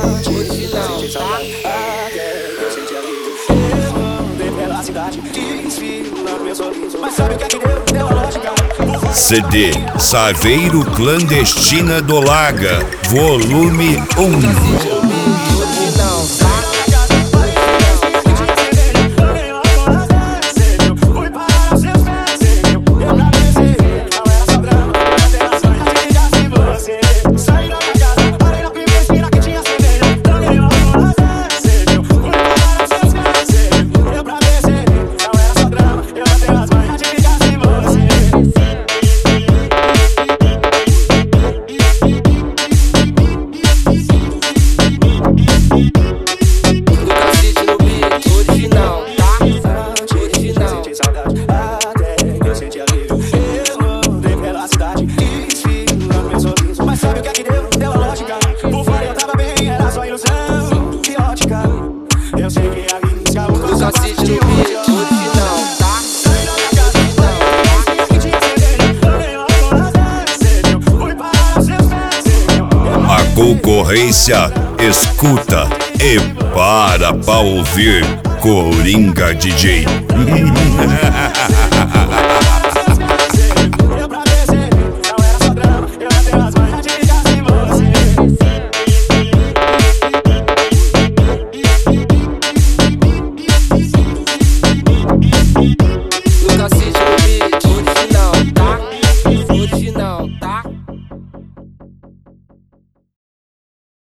Original, tá? Eu senti alívio. Eu andei pela cidade, desfilando meu sorriso. Mas sabe o que é que deu a lógica? CD Saveiro Clandestina do Laga, volume 1. Original, tá? Concorrência escuta e para ouvir Coringa DJ.